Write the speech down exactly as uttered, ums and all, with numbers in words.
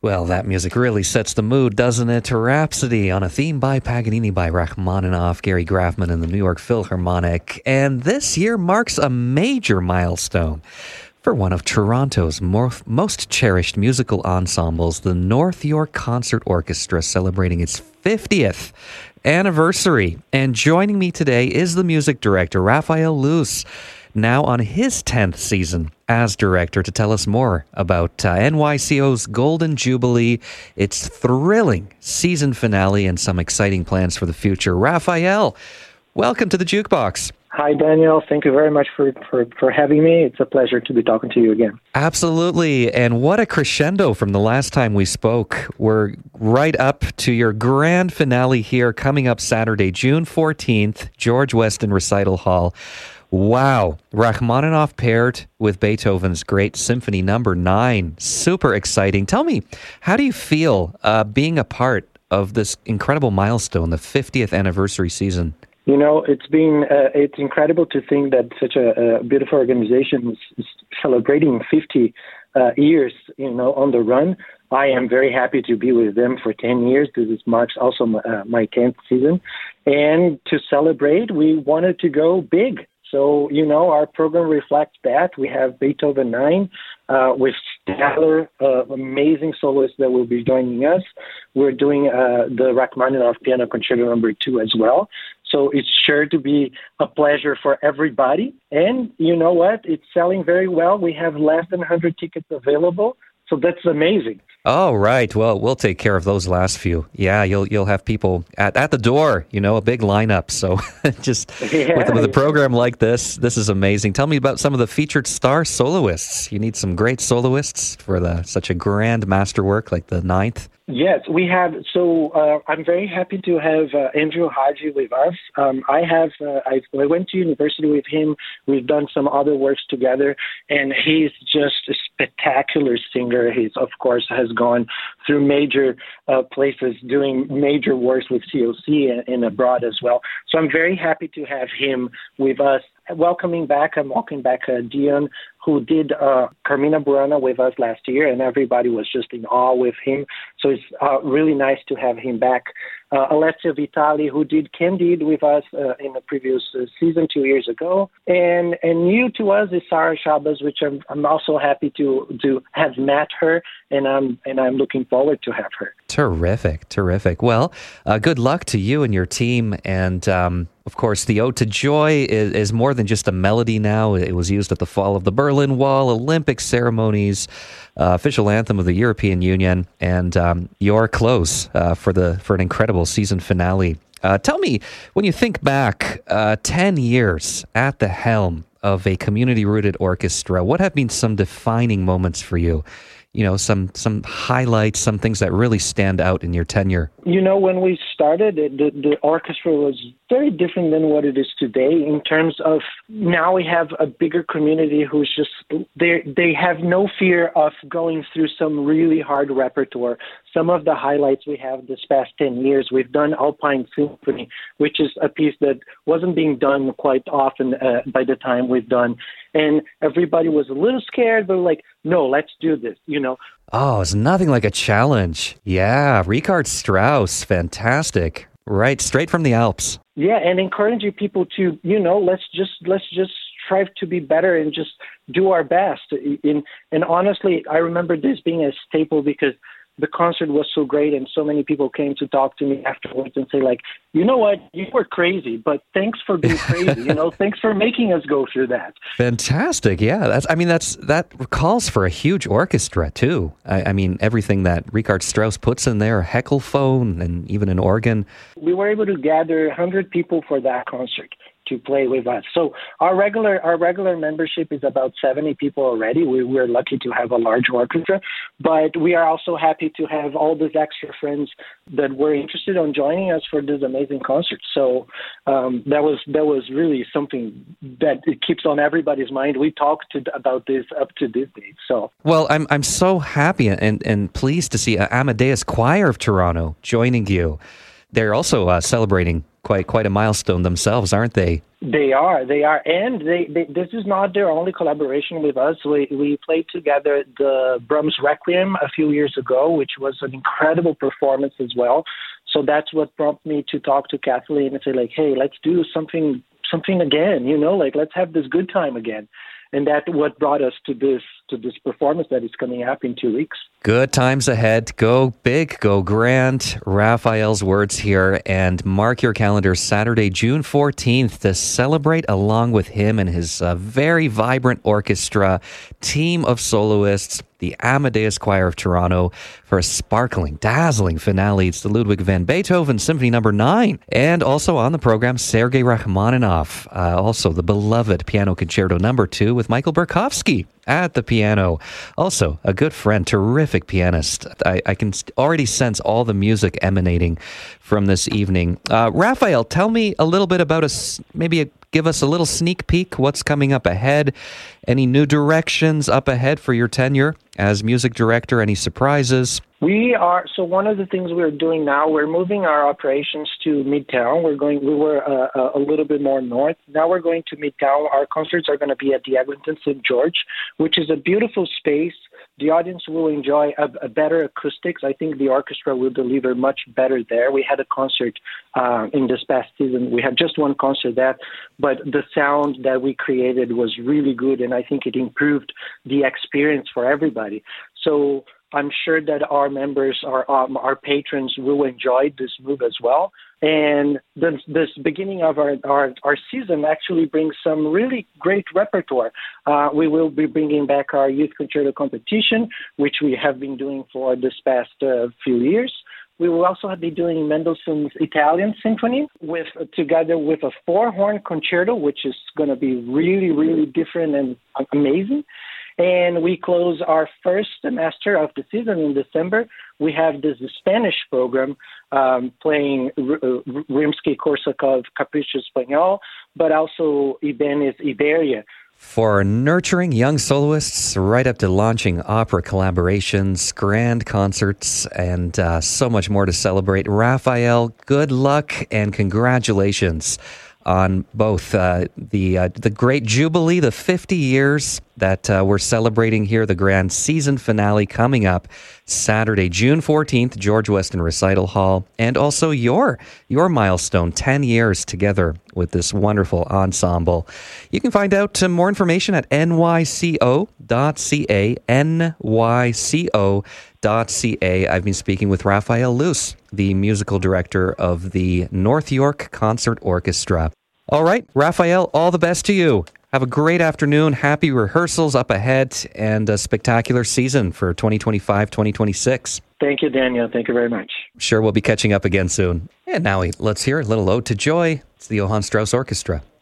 Well, that music really sets the mood, doesn't it? Rhapsody on a theme by Paganini by Rachmaninoff, Gary Grafman and the New York Philharmonic. And this year marks a major milestone for one of Toronto's more, most cherished musical ensembles, the North York Concert Orchestra, celebrating its fiftieth anniversary. And joining me today is the music director, Raphael Luce, now on his tenth season as director, to tell us more about uh, N Y C O's Golden Jubilee, its thrilling season finale, and some exciting plans for the future. Raphael, welcome to the Jukebox. Hi, Daniel. Thank you very much for, for, for having me. It's a pleasure to be talking to you again. Absolutely. And what a crescendo from the last time we spoke. We're right up to your grand finale here, coming up Saturday, June fourteenth, George Weston Recital Hall. Wow. Rachmaninoff paired with Beethoven's great Symphony Number Nine. Super exciting. Tell me, how do you feel uh, being a part of this incredible milestone, the fiftieth anniversary season? You know, it's been uh, it's incredible to think that such a, a beautiful organization is, is celebrating fifty uh, years, you know, on the run. I am very happy to be with them for ten years. This is marks also my, uh, my tenth season. And to celebrate, we wanted to go big. So, you know, our program reflects that. We have Beethoven nine uh, with stellar, uh, amazing soloists that will be joining us. We're doing uh, the Rachmaninoff Piano Concerto Number two as well. So it's sure to be a pleasure for everybody. And you know what? It's selling very well. We have less than one hundred tickets available. So that's amazing. Oh, right. Well, we'll take care of those last few. Yeah, you'll you'll have people at, at the door, you know, a big lineup. So just yeah. with, with a program like this, this is amazing. Tell me about some of the featured star soloists. You need some great soloists for the such a grand masterwork like the ninth. Yes, we have. So uh, I'm very happy to have uh, Andrew Haji with us. Um, I have. Uh, I, I went to university with him. We've done some other works together, and he's just a spectacular singer. He's, of course, has gone through major uh, places, doing major works with C O C and, and abroad as well. So I'm very happy to have him with us. Welcoming back, I'm welcoming back uh, Dion, who did uh, Carmina Burana with us last year, and everybody was just in awe with him. So it's uh, really nice to have him back. Uh, Alessia Vitali, who did Candide with us uh, in the previous uh, season two years ago. And and new to us is Sarah Shabas, which I'm I'm also happy to to have met her, and I'm and I'm looking forward to have her. Terrific, terrific. Well, uh, good luck to you and your team. And um, of course, the Ode to Joy is, is more than just a melody now. It was used at the fall of the Berlin Wall, Olympic ceremonies, uh, official anthem of the European Union, and um, your close uh, for the for an incredible season finale. Uh, tell me, when you think back uh, ten years at the helm of a community-rooted orchestra, what have been some defining moments for you? You know, some some highlights, some things that really stand out in your tenure? You know, when we started, it, the, the orchestra was very different than what it is today in terms of now we have a bigger community who's just, they they have no fear of going through some really hard repertoire. Some of the highlights we have this past ten years, we've done Alpine Symphony, which is a piece that wasn't being done quite often uh, by the time we've done. And everybody was a little scared, but like, no, let's do this, you know. Oh, it's nothing like a challenge. Yeah, Richard Strauss, fantastic. Right, straight from the Alps. Yeah, and encouraging people to, you know, let's just let's just strive to be better and just do our best. In, and honestly, I remember this being a staple because the concert was so great and so many people came to talk to me afterwards and say like, you know what, you were crazy, but thanks for being crazy, you know, thanks for making us go through that. Fantastic. Yeah. That's, I mean, that's, that calls for a huge orchestra too. I, I mean, everything that Richard Strauss puts in there, a heckelphone and even an organ. We were able to gather one hundred people for that concert to play with us. So our regular our regular membership is about seventy people already. We, we're lucky to have a large orchestra, but we are also happy to have all these extra friends that were interested in joining us for this amazing concert. So um, that was that was really something that it keeps on everybody's mind. We talked to, about this up to this date. So well, I'm I'm so happy and and pleased to see Amadeus Choir of Toronto joining you. They're also uh, celebrating quite quite a milestone themselves, aren't they? They are, they are, and they, they this is not their only collaboration with us. We we played together the Brahms Requiem a few years ago, which was an incredible performance as well. So that's what prompted me to talk to Kathleen and say, like, hey, let's do something something again, you know, like let's have this good time again. And that's what brought us to this to this performance that is coming up in two weeks. Good times ahead. Go big, go grand. Raphael's words here. And mark your calendar Saturday, June fourteenth to celebrate along with him and his uh, very vibrant orchestra, team of soloists, the Amadeus Choir of Toronto, for a sparkling, dazzling finale. It's the Ludwig van Beethoven Symphony Number nine. And also on the program, Sergei Rachmaninoff. Uh, also the beloved Piano Concerto Number two with Michael Berkowski at the piano. Also, a good friend, terrific pianist. I, I can already sense all the music emanating from this evening. Uh, Raphael, tell me a little bit about us, maybe a, give us a little sneak peek. What's coming up ahead? Any new directions up ahead for your tenure as music director? Any surprises? We are, so one of the things we're doing now, we're moving our operations to Midtown. We're going, we were uh, a little bit more north. Now we're going to Midtown. Our concerts are going to be at the Eglinton Saint George, which is a beautiful space. The audience will enjoy a, a better acoustics. I think the orchestra will deliver much better there. We had a concert uh, in this past season. We had just one concert there, but the sound that we created was really good, and I think it improved the experience for everybody. So I'm sure that our members, our um, our patrons will enjoy this move as well. And this, this beginning of our, our, our season actually brings some really great repertoire. Uh, we will be bringing back our youth concerto competition, which we have been doing for this past uh, few years. We will also be doing Mendelssohn's Italian Symphony with together with a four-horn concerto, which is going to be really, really different and amazing. And we close our first semester of the season in December. We have this Spanish program um, playing Rimsky-Korsakov Capricho Español, but also Ibáñez Iberia. For nurturing young soloists right up to launching opera collaborations, grand concerts, and uh, so much more to celebrate. Raphael, good luck and congratulations on both uh, the uh, the great jubilee, the fifty years that uh, we're celebrating here, the grand season finale coming up Saturday, June fourteenth, George Weston Recital Hall, and also your your milestone, ten years together with this wonderful ensemble. You can find out uh, more information at N Y C O dot C A, N Y C O dot C A. I've been speaking with Raphael Luce, the musical director of the North York Concert Orchestra. All right, Raphael, all the best to you. Have a great afternoon, happy rehearsals up ahead, and a spectacular season for twenty twenty-five twenty twenty-six. Thank you, Daniel. Thank you very much. Sure, we'll be catching up again soon. And now let's hear a little ode to joy. It's the Johann Strauss Orchestra.